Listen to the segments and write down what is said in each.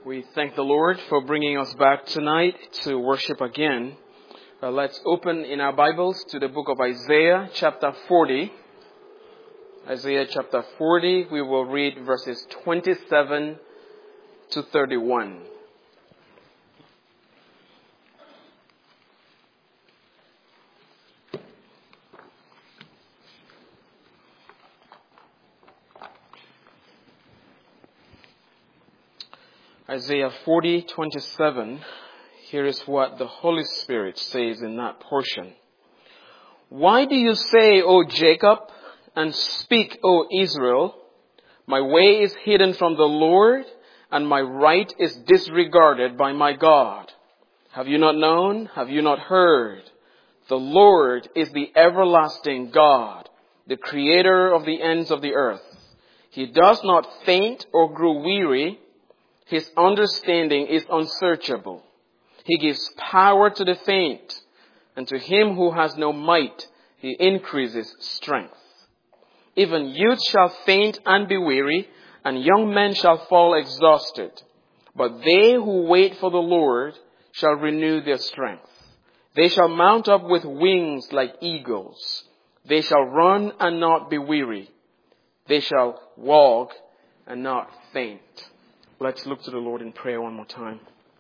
We thank the Lord for bringing us back tonight to worship again. Let's open in our Bibles to the book of Isaiah chapter 40. Isaiah chapter 40, we will read verses 27 to 31. Isaiah 40:27, here is what the Holy Spirit says in that portion. Why do you say, O Jacob, and speak, O Israel, my way is hidden from the Lord, and my right is disregarded by my God? Have you not known? Have you not heard? The Lord is the everlasting God, the creator of the ends of the earth. He does not faint or grow weary. His understanding is unsearchable. He gives power to the faint, and to him who has no might, he increases strength. Even youth shall faint and be weary, and young men shall fall exhausted. But they who wait for the Lord shall renew their strength. They shall mount up with wings like eagles. They shall run and not be weary. They shall walk and not faint. Let's look to the Lord in prayer one more time.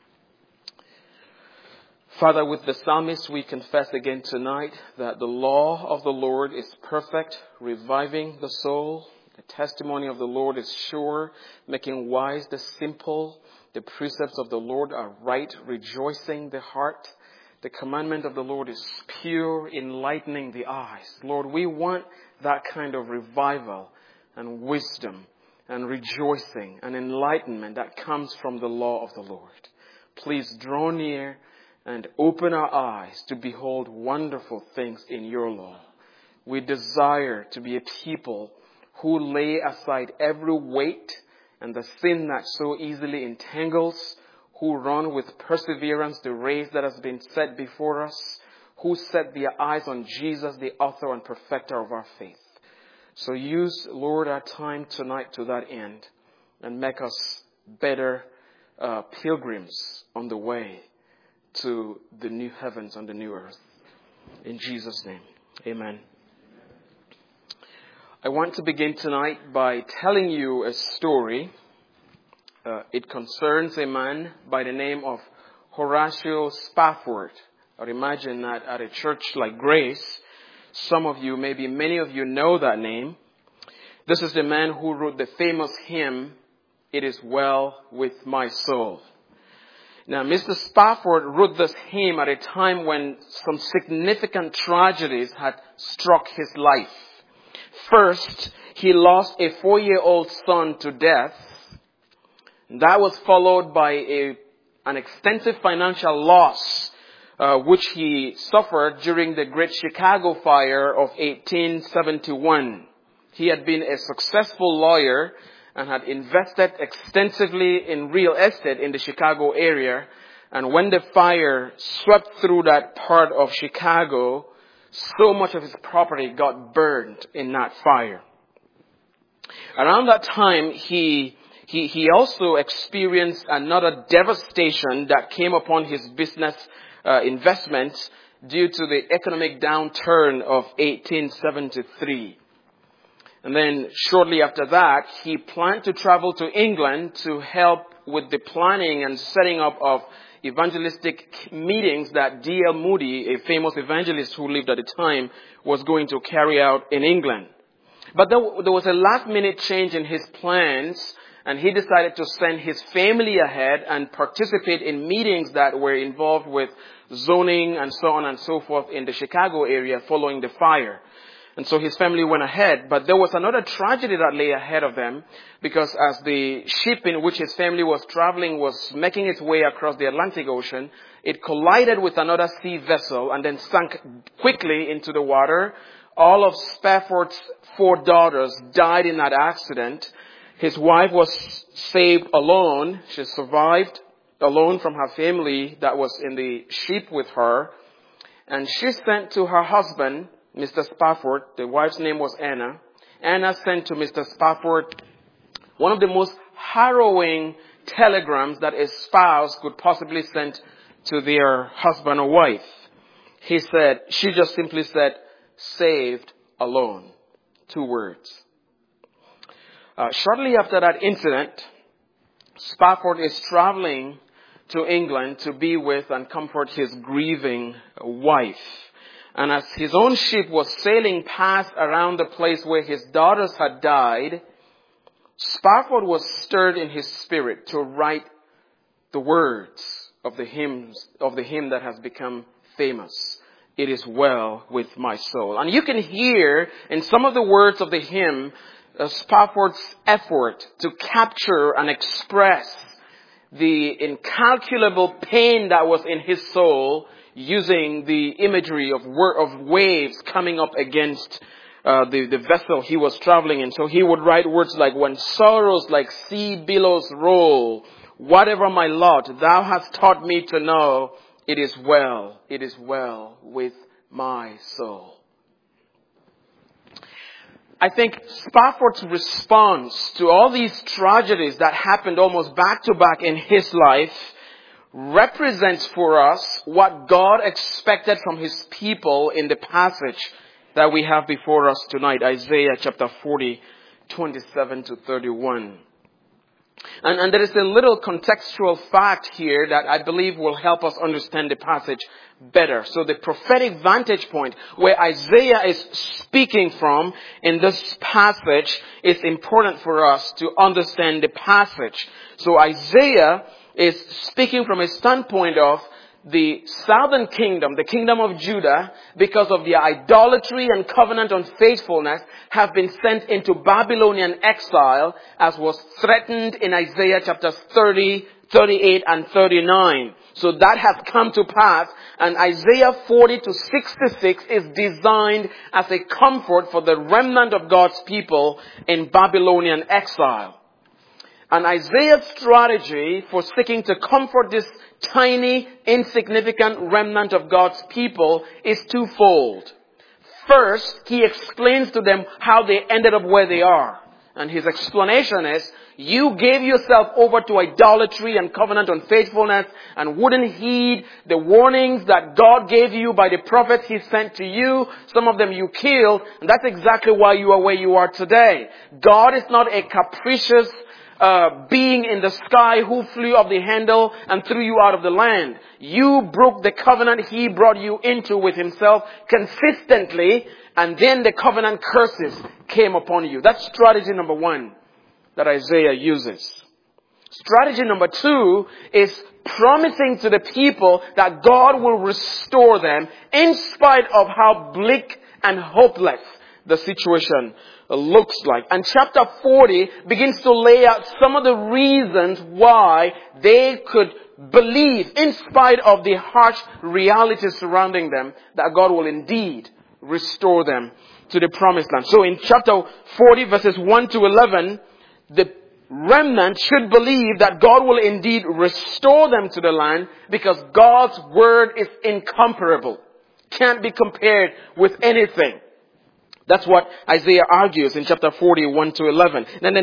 Father, with the psalmist, we confess again tonight that the law of the Lord is perfect, reviving the soul. The testimony of the Lord is sure, making wise the simple. The precepts of the Lord are right, rejoicing the heart. The commandment of the Lord is pure, enlightening the eyes. Lord, we want that kind of revival and wisdom and rejoicing and enlightenment that comes from the law of the Lord. Please draw near and open our eyes to behold wonderful things in your law. We desire to be a people who lay aside every weight and the sin that so easily entangles, who run with perseverance the race that has been set before us, who set their eyes on Jesus, the author and perfecter of our faith. So use, Lord, our time tonight to that end and make us better pilgrims on the way to the new heavens and the new earth. In Jesus' name, amen. I want to begin tonight by telling you a story. It concerns a man by the name of Horatio Spafford. I'd imagine that at a church like Grace, some of you, maybe many of you know that name. This is the man who wrote the famous hymn, It Is Well With My Soul. Now, Mr. Spafford wrote this hymn at a time when some significant tragedies had struck his life. First, he lost a 4-year-old son to death. That was followed by an extensive financial loss which he suffered during the Great Chicago Fire of 1871. He had been a successful lawyer and had invested extensively in real estate in the Chicago area. And when the fire swept through that part of Chicago, so much of his property got burned in that fire. Around that time, he also experienced another devastation that came upon his business investments due to the economic downturn of 1873. And then shortly after that, he planned to travel to England to help with the planning and setting up of evangelistic meetings that D.L. Moody, a famous evangelist who lived at the time, was going to carry out in England. But there was a last-minute change in his plans, and he decided to send his family ahead and participate in meetings that were involved with zoning and so on and so forth in the Chicago area following the fire. And so his family went ahead. But there was another tragedy that lay ahead of them, because as the ship in which his family was traveling was making its way across the Atlantic Ocean, it collided with another sea vessel and then sank quickly into the water. All of Spafford's 4 daughters died in that accident. His wife was saved alone. She survived alone from her family that was in the ship with her. And she sent to her husband, Mr. Spafford, the wife's name was Anna. Anna sent to Mr. Spafford one of the most harrowing telegrams that a spouse could possibly send to their husband or wife. She just simply said, saved alone. 2 words. Shortly after that incident, Spafford is traveling to England to be with and comfort his grieving wife. And as his own ship was sailing past around the place where his daughters had died, Spafford was stirred in his spirit to write the words of the hymn that has become famous. It is well with my soul. And you can hear in some of the words of the hymn Spafford's effort to capture and express the incalculable pain that was in his soul, using the imagery of waves coming up against the vessel he was traveling in. So he would write words like, when sorrows like sea billows roll, whatever my lot, thou hast taught me to know, it is well with my soul. I think Spafford's response to all these tragedies that happened almost back to back in his life represents for us what God expected from his people in the passage that we have before us tonight, Isaiah chapter 40, 27 to 31. And there is a little contextual fact here that I believe will help us understand the passage better. So the prophetic vantage point where Isaiah is speaking from in this passage is important for us to understand the passage. So Isaiah is speaking from a standpoint of the southern kingdom, the kingdom of Judah, because of their idolatry and covenant unfaithfulness, have been sent into Babylonian exile, as was threatened in Isaiah chapters 30, 38, and 39. So that has come to pass, and Isaiah 40 to 66 is designed as a comfort for the remnant of God's people in Babylonian exile. And Isaiah's strategy for seeking to comfort this tiny, insignificant remnant of God's people is twofold. First, he explains to them how they ended up where they are. And his explanation is, you gave yourself over to idolatry and covenant unfaithfulness and wouldn't heed the warnings that God gave you by the prophets he sent to you. Some of them you killed, and that's exactly why you are where you are today. God is not a capricious being in the sky who flew off the handle and threw you out of the land. You broke the covenant he brought you into with himself consistently, and then the covenant curses came upon you. That's strategy number one that Isaiah uses. Strategy number two is promising to the people that God will restore them in spite of how bleak and hopeless the situation looks like. And chapter 40 begins to lay out some of the reasons why they could believe, in spite of the harsh realities surrounding them, that God will indeed restore them to the promised land. So in chapter 40 verses 1 to 11, the remnant should believe that God will indeed restore them to the land because God's word is incomparable. Can't be compared with anything. That's what Isaiah argues in chapter 40, 1 to 11. Then the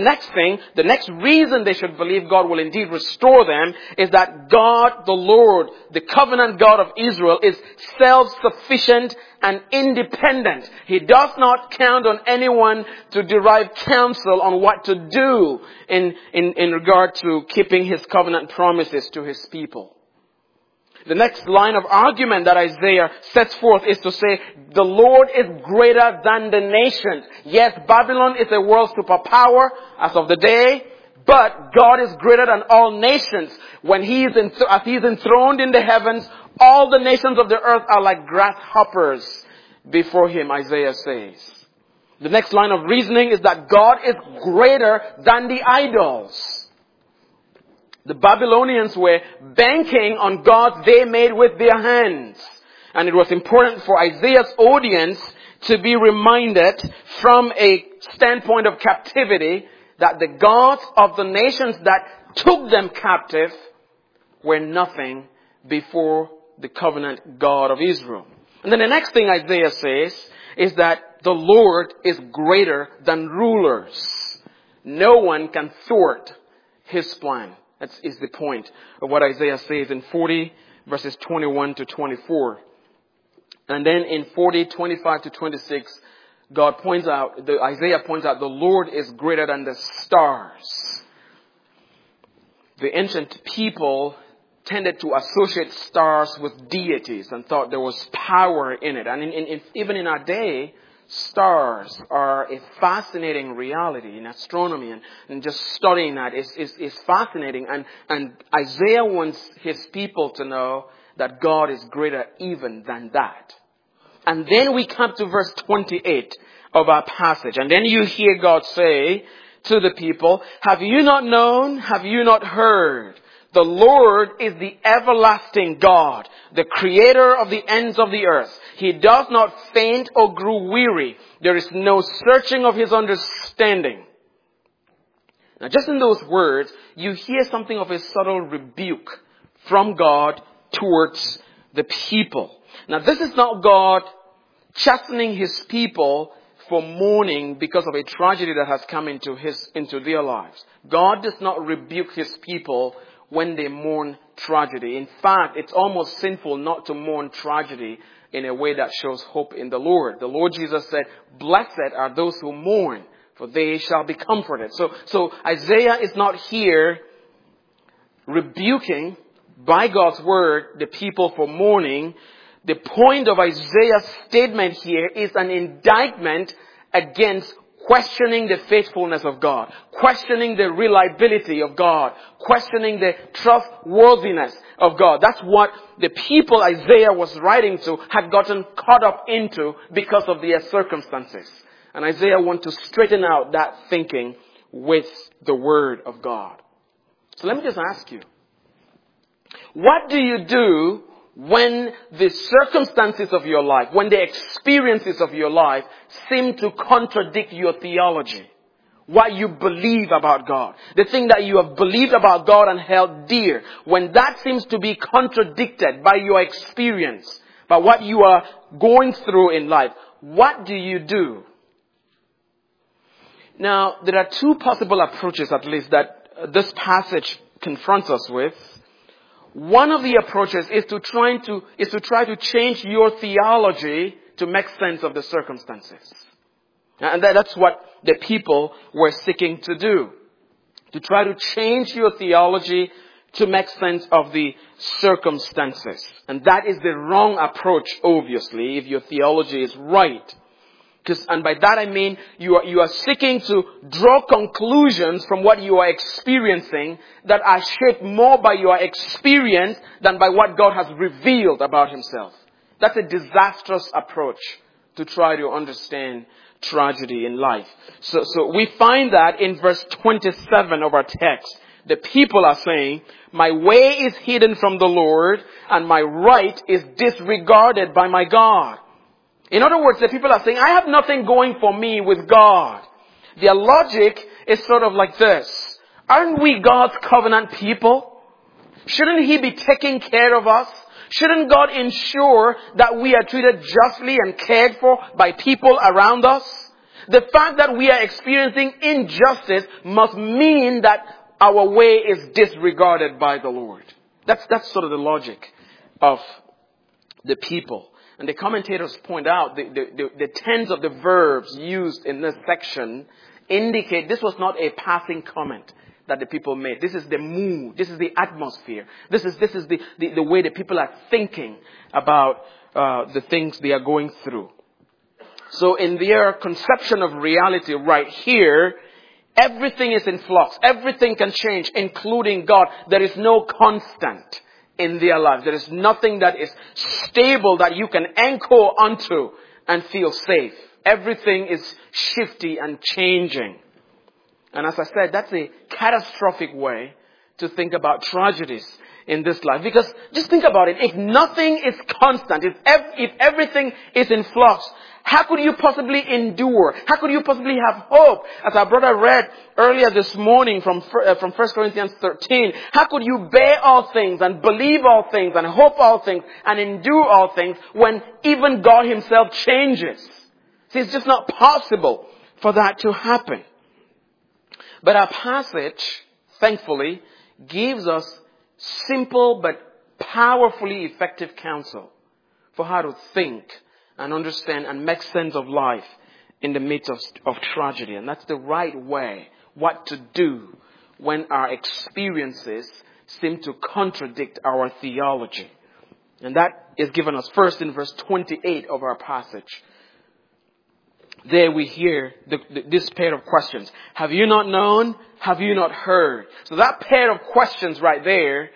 next reason they should believe God will indeed restore them is that God, the Lord, the covenant God of Israel, is self-sufficient and independent. He does not count on anyone to derive counsel on what to do in regard to keeping his covenant promises to his people. The next line of argument that Isaiah sets forth is to say, the Lord is greater than the nations. Yes, Babylon is a world superpower as of the day, but God is greater than all nations. When as He is enthroned in the heavens, all the nations of the earth are like grasshoppers before Him, Isaiah says. The next line of reasoning is that God is greater than the idols. The Babylonians were banking on gods they made with their hands. And it was important for Isaiah's audience to be reminded from a standpoint of captivity that the gods of the nations that took them captive were nothing before the covenant God of Israel. And then the next thing Isaiah says is that the Lord is greater than rulers. No one can thwart His plan. That is the point of what Isaiah says in 40 verses 21 to 24. And then in 40, 25 to 26, Isaiah points out the Lord is greater than the stars. The ancient people tended to associate stars with deities and thought there was power in it. And even in our day, stars are a fascinating reality in astronomy, and just studying that is fascinating. And Isaiah wants his people to know that God is greater even than that. And then we come to verse 28 of our passage. And then you hear God say to the people, have you not known? Have you not heard? The Lord is the everlasting God, the creator of the ends of the earth. He does not faint or grow weary. There is no searching of his understanding. Now, just in those words, you hear something of a subtle rebuke from God towards the people. Now, this is not God chastening his people for mourning because of a tragedy that has come into their lives. God does not rebuke his people when they mourn tragedy. In fact, it's almost sinful not to mourn tragedy in a way that shows hope in the Lord. The Lord Jesus said, blessed are those who mourn, for they shall be comforted. So Isaiah is not here rebuking by God's word the people for mourning. The point of Isaiah's statement here is an indictment against questioning the faithfulness of God, questioning the reliability of God, questioning the trustworthiness of God. That's what the people Isaiah was writing to had gotten caught up into because of their circumstances. And Isaiah wants to straighten out that thinking with the word of God. So let me just ask you, what do you do when the circumstances of your life, when the experiences of your life seem to contradict your theology, what you believe about God, the thing that you have believed about God and held dear, when that seems to be contradicted by your experience, by what you are going through in life, what do you do? Now, there are two possible approaches, at least, that this passage confronts us with. One of the approaches is to try to change your theology to make sense of the circumstances. And that's what the people were seeking to do. To try to change your theology to make sense of the circumstances. And that is the wrong approach, obviously, if your theology is right. And by that I mean you are seeking to draw conclusions from what you are experiencing that are shaped more by your experience than by what God has revealed about himself. That's a disastrous approach to try to understand tragedy in life. So we find that in verse 27 of our text. The people are saying, my way is hidden from the Lord and my right is disregarded by my God. In other words, the people are saying, I have nothing going for me with God. Their logic is sort of like this. Aren't we God's covenant people? Shouldn't he be taking care of us? Shouldn't God ensure that we are treated justly and cared for by people around us? The fact that we are experiencing injustice must mean that our way is disregarded by the Lord. That's sort of the logic of the people. And the commentators point out the tense of the verbs used in this section indicate this was not a passing comment that the people made. This is the mood. This is the atmosphere. This is the way the people are thinking about the things they are going through. So in their conception of reality right here, everything is in flux. Everything can change, including God. There is no constant in their lives. There is nothing that is stable that you can anchor onto and feel safe. Everything is shifty and changing. And as I said, that's a catastrophic way to think about tragedies in this life. Because just think about it. If nothing is constant, if everything is in flux, how could you possibly endure? How could you possibly have hope? As our brother read earlier this morning from 1 Corinthians 13, how could you bear all things and believe all things and hope all things and endure all things when even God himself changes? See, it's just not possible for that to happen. But our passage, thankfully, gives us simple but powerfully effective counsel for how to think and understand and make sense of life in the midst of tragedy. And that's the right way, what to do when our experiences seem to contradict our theology. And that is given us first in verse 28 of our passage. There we hear this pair of questions. Have you not known? Have you not heard? So that pair of questions right there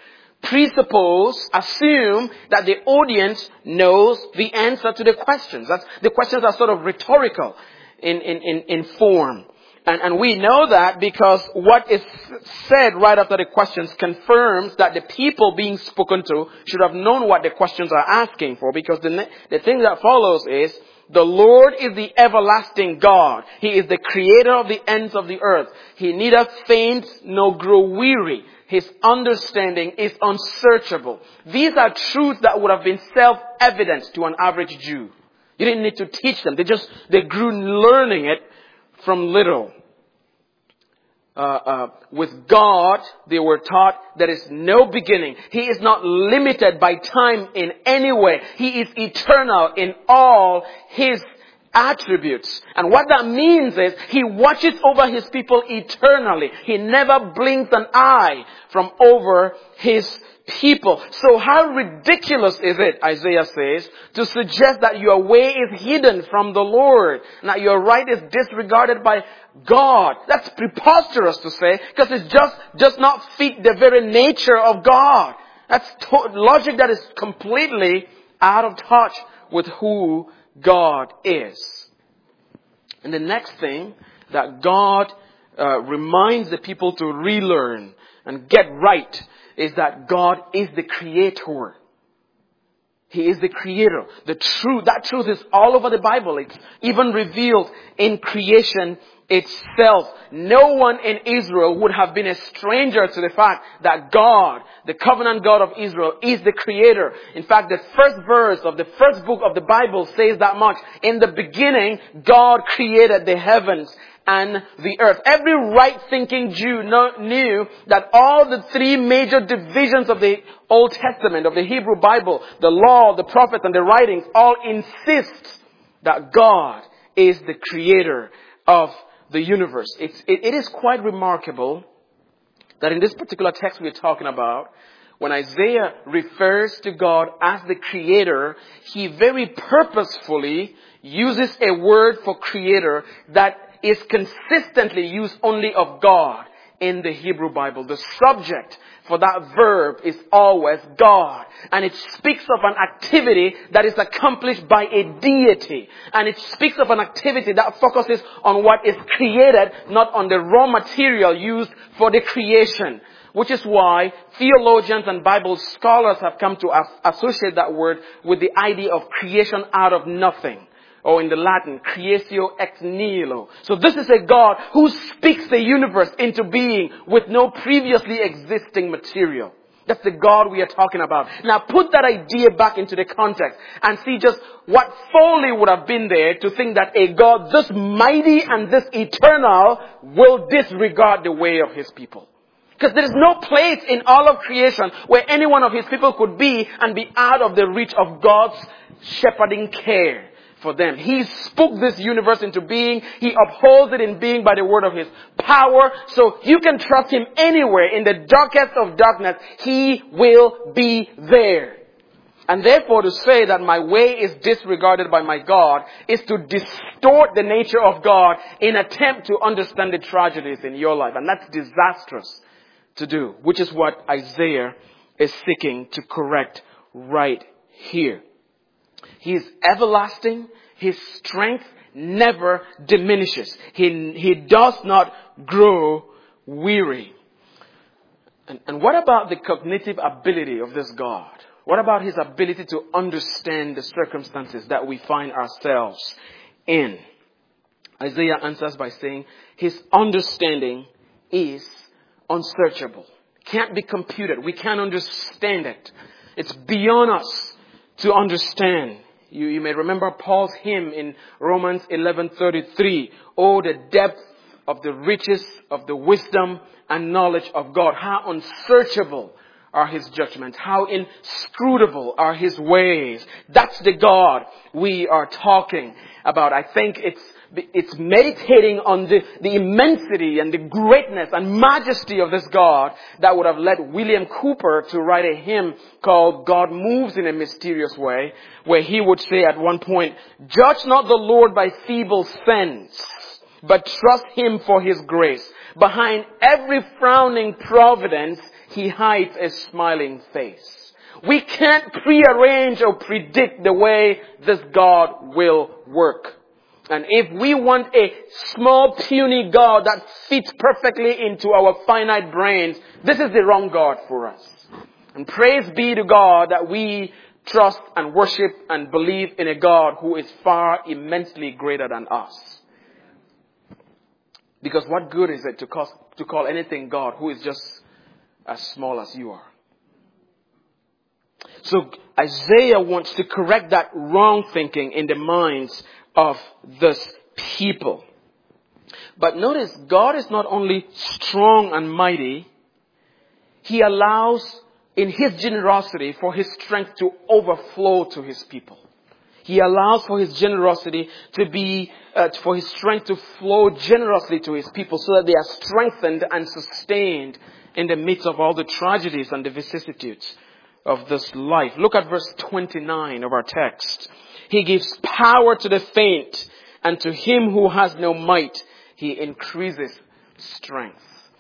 assume that the audience knows the answer to the questions. The questions are sort of rhetorical in form. And we know that because what is said right after the questions confirms that the people being spoken to should have known what the questions are asking for, because the thing that follows is, the Lord is the everlasting God. He is the creator of the ends of the earth. He neither faints nor grow weary. His understanding is unsearchable. These are truths that would have been self-evident to an average Jew. You didn't need to teach them. They grew learning it from little. With God, they were taught there is no beginning. He is not limited by time in any way. He is eternal in all His attributes. And what that means is He watches over His people eternally. He never blinks an eye from over His people. So how ridiculous is it, Isaiah says, to suggest that your way is hidden from the Lord, and that your right is disregarded by God? That's preposterous to say, because it just does not fit the very nature of God. That's logic that is completely out of touch with who God is. And the next thing that God reminds the people to relearn and get right is that God is the creator. He is the creator. That truth is all over the Bible. It's even revealed in creation itself. No one in Israel would have been a stranger to the fact that God, the covenant God of Israel, is the creator. In fact, the first verse of the first book of the Bible says that much. In the beginning, God created the heavens and the earth. Every right-thinking Jew knew that all the three major divisions of the Old Testament, of the Hebrew Bible, the law, the prophets, and the writings, all insist that God is the creator of the universe. It is quite remarkable that in this particular text we're talking about, when Isaiah refers to God as the creator, he very purposefully uses a word for creator that is consistently used only of God in the Hebrew Bible. The subject for that verb is always God. And it speaks of an activity that is accomplished by a deity. And it speaks of an activity that focuses on what is created, not on the raw material used for the creation. Which is why theologians and Bible scholars have come to associate that word with the idea of creation out of nothing. Or in the Latin, creatio ex nihilo. So this is a God who speaks the universe into being with no previously existing material. That's the God we are talking about. Now put that idea back into the context and see just what folly would have been there to think that a God this mighty and this eternal will disregard the way of His people. Because there is no place in all of creation where any one of His people could be and be out of the reach of God's shepherding care for them. He spoke this universe into being. He upholds it in being by the word of His power. So you can trust Him anywhere. In the darkest of darkness, He will be there. And therefore to say that my way is disregarded by my God is to distort the nature of God in attempt to understand the tragedies in your life. And that's disastrous to do, which is what Isaiah is seeking to correct right here. He is everlasting. His strength never diminishes. He does not grow weary. And what about the cognitive ability of this God? What about His ability to understand the circumstances that we find ourselves in? Isaiah answers by saying His understanding is unsearchable. Can't be computed. We can't understand it. It's beyond us to understand. You may remember Paul's hymn in Romans 11:33. Oh, the depth of the riches of the wisdom and knowledge of God. How unsearchable are His judgments. How inscrutable are His ways. That's the God we are talking about. I think it's meditating on the immensity and the greatness and majesty of this God that would have led William Cooper to write a hymn called God Moves in a Mysterious Way, where he would say at one point, "Judge not the Lord by feeble sense, but trust Him for His grace. Behind every frowning providence, He hides a smiling face." We can't prearrange or predict the way this God will work. And if we want a small, puny God that fits perfectly into our finite brains, this is the wrong God for us. And praise be to God that we trust and worship and believe in a God who is far immensely greater than us. Because what good is it to call anything God who is just as small as you are? So Isaiah wants to correct that wrong thinking in the minds of this people. But notice, God is not only strong and mighty, He allows in His generosity for His strength to overflow to His people. He allows for His generosity to be, for His strength to flow generously to His people so that they are strengthened and sustained in the midst of all the tragedies and the vicissitudes of this life. Look at verse 29 of our text. He gives power to the faint, and to him who has no might, He increases strength.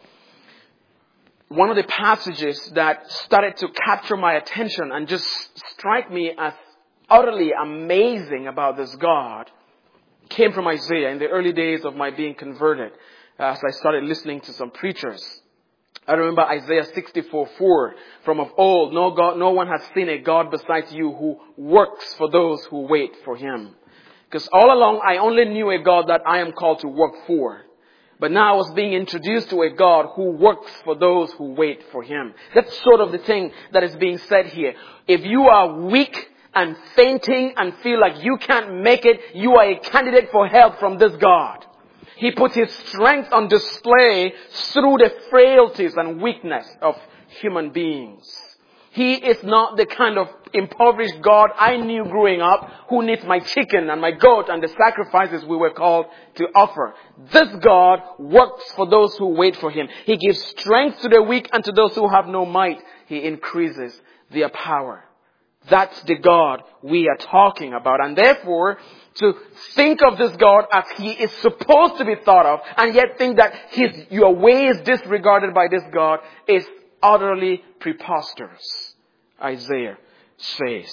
One of the passages that started to capture my attention and just strike me as utterly amazing about this God came from Isaiah in the early days of my being converted, as I started listening to some preachers. I remember Isaiah 64:4, from of old, no one has seen a God besides you who works for those who wait for Him. Because all along I only knew a God that I am called to work for. But now I was being introduced to a God who works for those who wait for Him. That's sort of the thing that is being said here. If you are weak and fainting and feel like you can't make it, you are a candidate for help from this God. He puts His strength on display through the frailties and weakness of human beings. He is not the kind of impoverished God I knew growing up who needs my chicken and my goat and the sacrifices we were called to offer. This God works for those who wait for Him. He gives strength to the weak, and to those who have no might, He increases their power. That's the God we are talking about. And therefore, to think of this God as He is supposed to be thought of, and yet think that your way is disregarded by this God, is utterly preposterous, Isaiah says.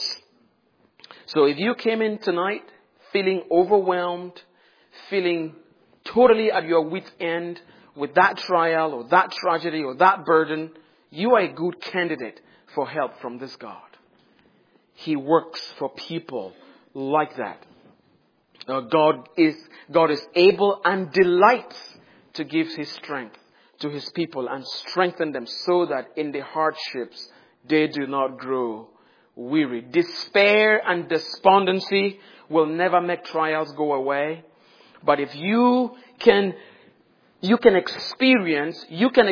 So if you came in tonight feeling overwhelmed, feeling totally at your wit's end with that trial or that tragedy or that burden, you are a good candidate for help from this God. He works for people like that. God is able and delights to give His strength to His people and strengthen them so that in the hardships they do not grow weary. Despair and despondency will never make trials go away. But if you can experience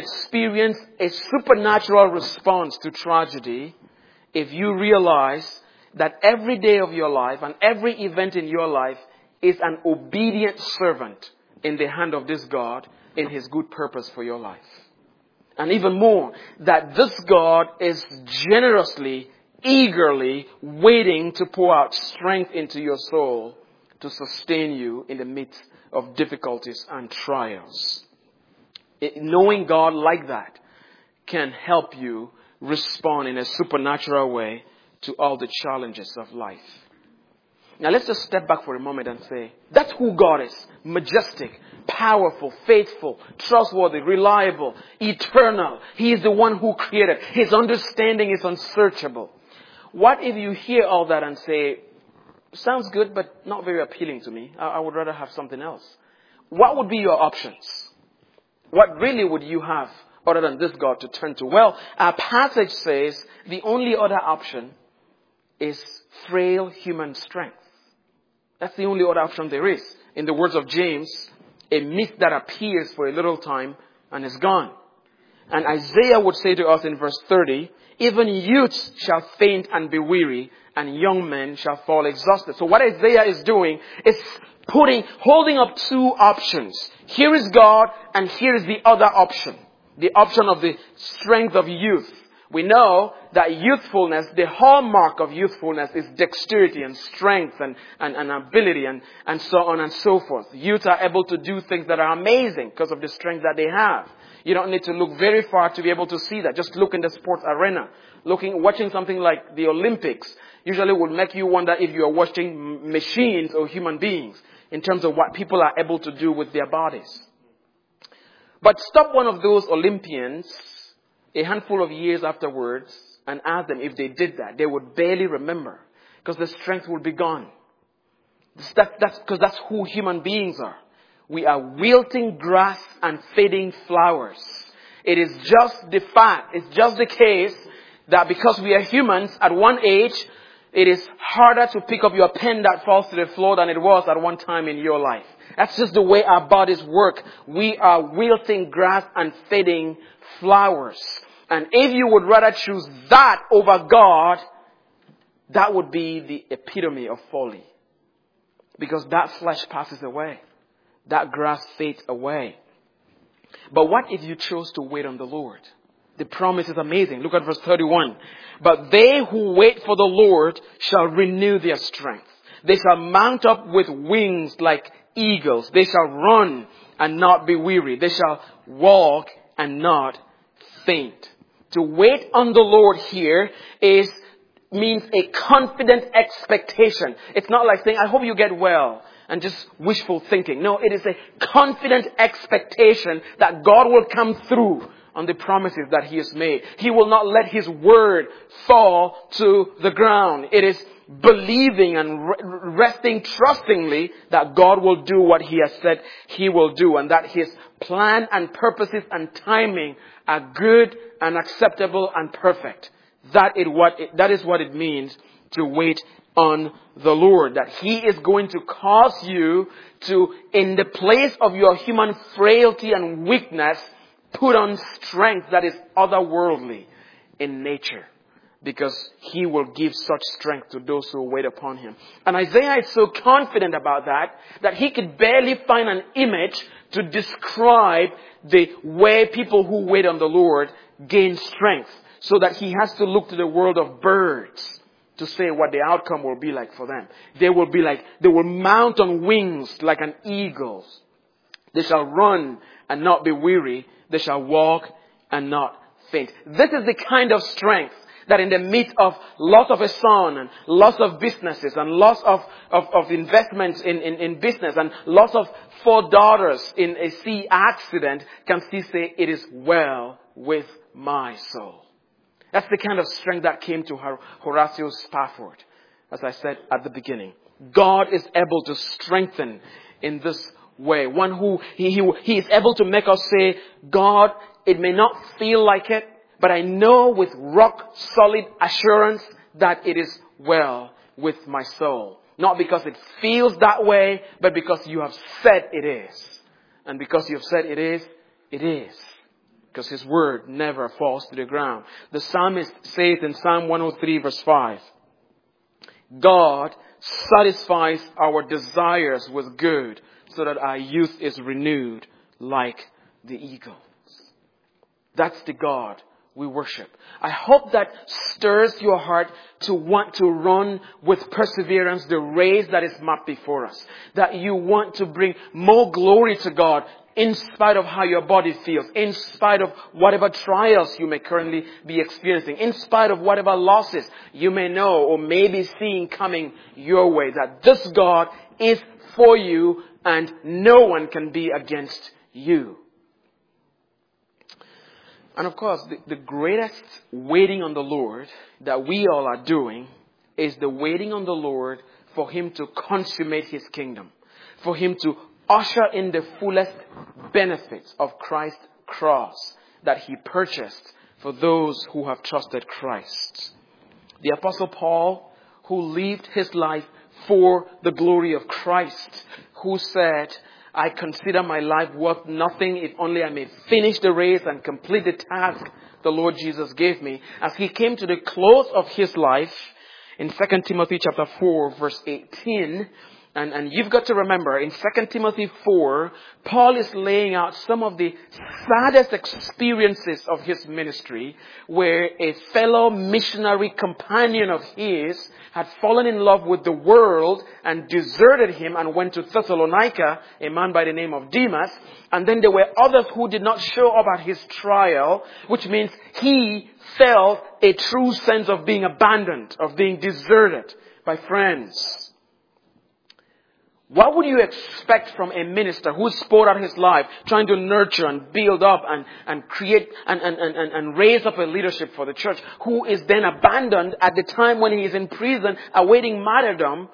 a supernatural response to tragedy if you realize that every day of your life and every event in your life is an obedient servant in the hand of this God in His good purpose for your life. And even more, that this God is generously, eagerly waiting to pour out strength into your soul to sustain you in the midst of difficulties and trials. Knowing God like that can help you respond in a supernatural way to all the challenges of life. Now let's just step back for a moment and say, that's who God is. Majestic, powerful, faithful, trustworthy, reliable, eternal. He is the one who created. His understanding is unsearchable. What if you hear all that and say, sounds good, but not very appealing to me. I would rather have something else. What would be your options? What really would you have other than this God to turn to? Well, our passage says the only other option is frail human strength. That's the only other option there is. In the words of James, a mist that appears for a little time and is gone. And Isaiah would say to us in verse 30, even youths shall faint and be weary, and young men shall fall exhausted. So what Isaiah is doing is holding up two options. Here is God, and here is the other option. The option of the strength of youth. We know that youthfulness, the hallmark of youthfulness is dexterity and strength and ability and so on and so forth. Youth are able to do things that are amazing because of the strength that they have. You don't need to look very far to be able to see that. Just look in the sports arena. Watching something like the Olympics usually will make you wonder if you are watching machines or human beings in terms of what people are able to do with their bodies. But stop one of those Olympians a handful of years afterwards and ask them if they did that. They would barely remember because the strength will be gone. Because that's who human beings are. We are wilting grass and fading flowers. It is just the fact, it's just the case that because we are humans at one age, it is harder to pick up your pen that falls to the floor than it was at one time in your life. That's just the way our bodies work. We are wilting grass and fading flowers. And if you would rather choose that over God, that would be the epitome of folly. Because that flesh passes away. That grass fades away. But what if you chose to wait on the Lord? The promise is amazing. Look at verse 31. But they who wait for the Lord shall renew their strength. They shall mount up with wings like eagles. They shall run and not be weary. They shall walk and not faint. To wait on the Lord here means a confident expectation. It's not like saying, I hope you get well, and just wishful thinking. No, it is a confident expectation that God will come through on the promises that He has made. He will not let His word fall to the ground. It is believing and resting trustingly that God will do what He has said He will do, and that His plan and purposes and timing are good and acceptable and perfect. That is what it means to wait on the Lord. That He is going to cause you to, in the place of your human frailty and weakness, put on strength that is otherworldly in nature. Because He will give such strength to those who wait upon Him. And Isaiah is so confident about that he could barely find an image to describe the way people who wait on the Lord gain strength. So that he has to look to the world of birds to say what the outcome will be like for them. They will mount on wings like an eagle. They shall run and not be weary. They shall walk and not faint. This is the kind of strength that in the midst of loss of a son and loss of businesses and loss of investments in business and loss of 4 daughters in a sea accident can still say, it is well with my soul. That's the kind of strength that came to Horatio Spafford, as I said at the beginning. God is able to strengthen in this way. One who He is able to make us say, God, it may not feel like it, but I know with rock solid assurance that it is well with my soul. Not because it feels that way, but because you have said it is. And because you have said it is, it is. Because His word never falls to the ground. The psalmist says in Psalm 103 verse 5, God satisfies our desires with good so that our youth is renewed like the eagles. That's the God we worship. I hope that stirs your heart to want to run with perseverance the race that is mapped before us. That you want to bring more glory to God in spite of how your body feels, in spite of whatever trials you may currently be experiencing, in spite of whatever losses you may know or may be seeing coming your way, that this God is for you and no one can be against you. And of course, the greatest waiting on the Lord that we all are doing is the waiting on the Lord for Him to consummate His kingdom, for Him to usher in the fullest benefits of Christ's cross that He purchased for those who have trusted Christ. The Apostle Paul, who lived his life for the glory of Christ, who said, I consider my life worth nothing if only I may finish the race and complete the task the Lord Jesus gave me. As he came to the close of his life in 2 Timothy chapter 4 verse 18, and you've got to remember, in 2 Timothy 4, Paul is laying out some of the saddest experiences of his ministry, where a fellow missionary companion of his had fallen in love with the world and deserted him and went to Thessalonica, a man by the name of Demas. And then there were others who did not show up at his trial, which means he felt a true sense of being abandoned, of being deserted by friends. What would you expect from a minister who's poured out his life trying to nurture and build up and create and raise up a leadership for the church, who is then abandoned at the time when he is in prison awaiting martyrdom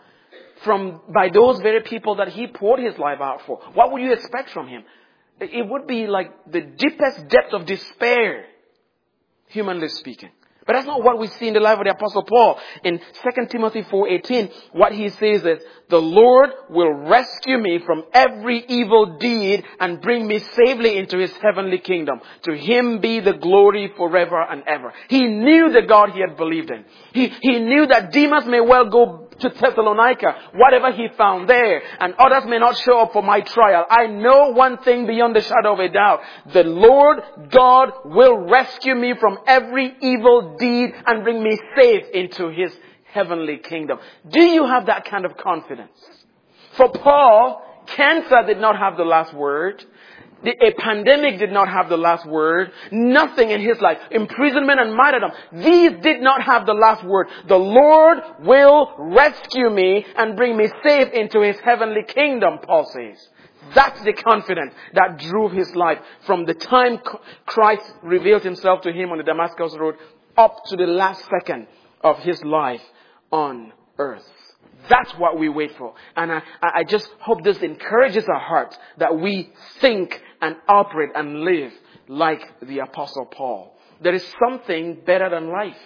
by those very people that he poured his life out for? What would you expect from him? It would be like the deepest depth of despair, humanly speaking. But that's not what we see in the life of the Apostle Paul. In 2 Timothy 4:18, what he says is, the Lord will rescue me from every evil deed and bring me safely into his heavenly kingdom. To him be the glory forever and ever. He knew the God he had believed in. He knew that Demas may well go to Thessalonica, whatever he found there, and others may not show up for my trial. I know one thing beyond the shadow of a doubt. The Lord God will rescue me from every evil deed and bring me safe into his heavenly kingdom. Do you have that kind of confidence? For Paul, cancer did not have the last word. A pandemic did not have the last word. Nothing in his life, imprisonment and martyrdom, these did not have the last word. The Lord will rescue me and bring me safe into his heavenly kingdom, Paul says. That's the confidence that drove his life from the time Christ revealed himself to him on the Damascus road up to the last second of his life on earth. That's what we wait for. And I just hope this encourages our hearts that we think and operate and live like the Apostle Paul. There is something better than life.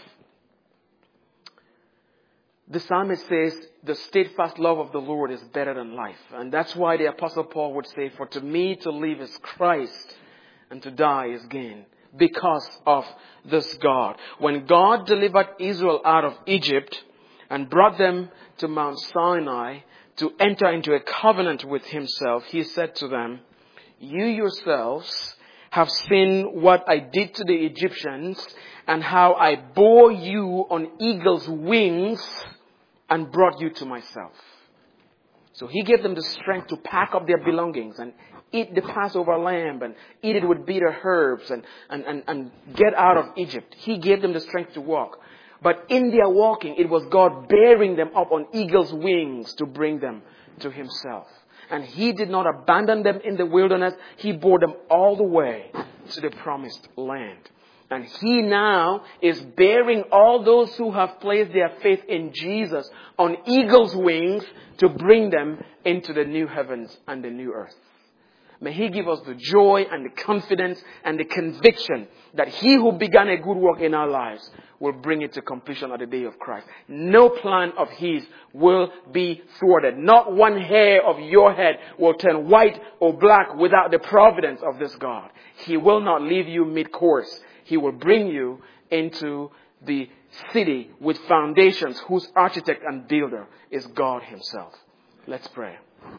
The psalmist says, the steadfast love of the Lord is better than life. And that's why the Apostle Paul would say, for to me to live is Christ and to die is gain. Because of this God. When God delivered Israel out of Egypt and brought them to Mount Sinai to enter into a covenant with himself, he said to them, you yourselves have seen what I did to the Egyptians and how I bore you on eagle's wings and brought you to myself. So he gave them the strength to pack up their belongings and eat the Passover lamb and eat it with bitter herbs and get out of Egypt. He gave them the strength to walk. But in their walking, it was God bearing them up on eagle's wings to bring them to himself. And he did not abandon them in the wilderness. He bore them all the way to the promised land. And he now is bearing all those who have placed their faith in Jesus on eagle's wings to bring them into the new heavens and the new earth. May he give us the joy and the confidence and the conviction that he who began a good work in our lives will bring it to completion at the day of Christ. No plan of his will be thwarted. Not one hair of your head will turn white or black without the providence of this God. He will not leave you mid-course. He will bring you into the city with foundations whose architect and builder is God himself. Let's pray.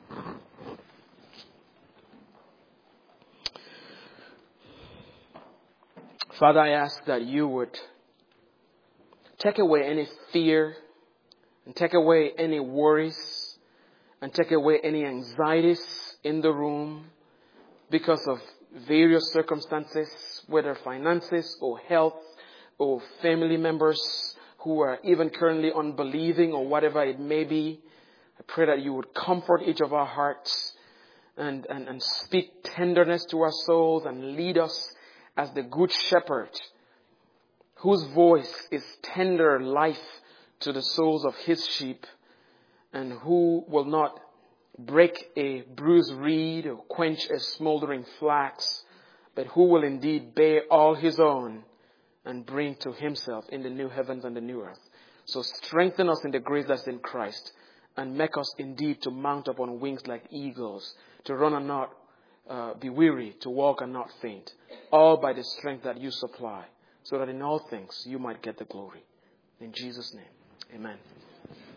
Father, I ask that you would take away any fear and take away any worries and take away any anxieties in the room because of various circumstances, whether finances or health or family members who are even currently unbelieving or whatever it may be. I pray that you would comfort each of our hearts and speak tenderness to our souls and lead us as the good shepherd whose voice is tender life to the souls of his sheep and who will not break a bruised reed or quench a smoldering flax, but who will indeed bear all his own and bring to himself in the new heavens and the new earth. So strengthen us in the grace that's in Christ and make us indeed to mount up on wings like eagles to run and not be weary, to walk and not faint, all by the strength that you supply, so that in all things you might get the glory. In Jesus' name, amen.